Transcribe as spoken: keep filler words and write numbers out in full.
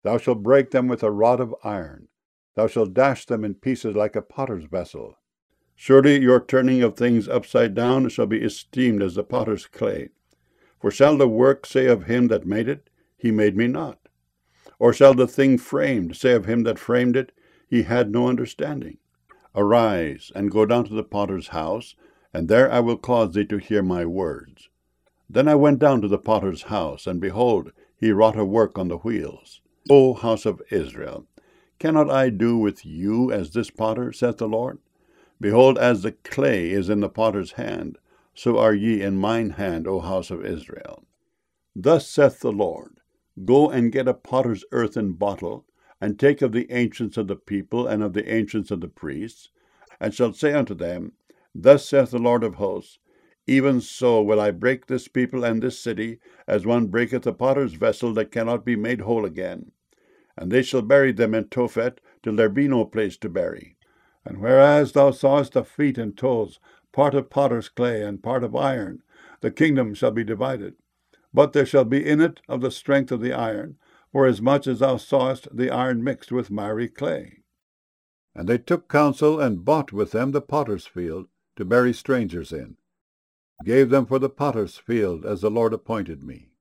Thou shalt break them with a rod of iron. Thou shalt dash them in pieces like a potter's vessel. Surely your turning of things upside down shall be esteemed as the potter's clay. For shall the work say of him that made it, He made me not? Or shall the thing framed say of him that framed it, He had no understanding? Arise, and go down to the potter's house, and there I will cause thee to hear my words. Then I went down to the potter's house, and behold, he wrought a work on the wheels. O house of Israel, cannot I do with you as this potter, saith the Lord? Behold, as the clay is in the potter's hand, so are ye in mine hand, O house of Israel. Thus saith the Lord, Go and get a potter's earthen bottle, and take of the ancients of the people, and of the ancients of the priests, and shall say unto them, Thus saith the Lord of hosts, Even so will I break this people and this city, as one breaketh a potter's vessel that cannot be made whole again. And they shall bury them in Tophet, till there be no place to bury. And whereas thou sawest the feet and toes, part of potter's clay and part of iron, the kingdom shall be divided. But there shall be in it of the strength of the iron, forasmuch as thou sawest the iron mixed with miry clay. And they took counsel, and bought with them the potter's field, to bury strangers in. Gave them for the potter's field, as the Lord appointed me.